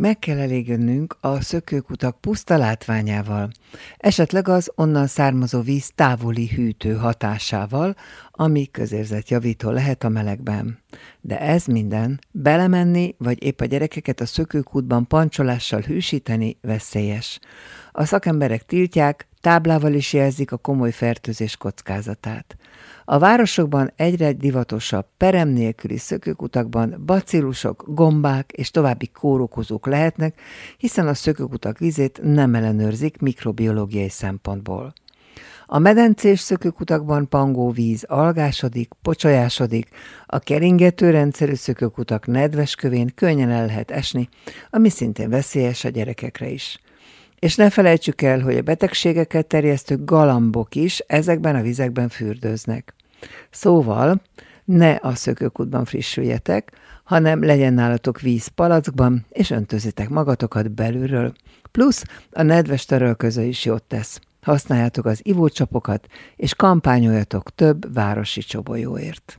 Meg kell elégednünk a szökőkutak puszta látványával, esetleg az onnan származó víz távoli hűtő hatásával, ami közérzetjavító lehet a melegben. De ez minden, belemenni, vagy épp a gyerekeket a szökőkútban pancsolással hűsíteni veszélyes. A szakemberek tiltják, táblával is jelzik a komoly fertőzés kockázatát. A városokban egyre divatosabb perem nélküli szökőkutakban bacillusok, gombák és további kórokozók lehetnek, hiszen a szökőkutak vizét nem ellenőrzik mikrobiológiai szempontból. A medencés szökőkutakban pangó víz algásodik, pocsolyásodik, a keringető rendszerű szökőkutak nedves kövén könnyen el lehet esni, ami szintén veszélyes a gyerekekre is. És ne felejtsük el, hogy a betegségeket terjesztő galambok is ezekben a vizekben fürdőznek. Szóval ne a szökőkútban frissüljetek, hanem legyen nálatok víz palackban, és öntözitek magatokat belülről. Plusz a nedves törölköző is jót tesz. Használjátok az ivócsapokat, és kampányoljatok több városi csobolyóért.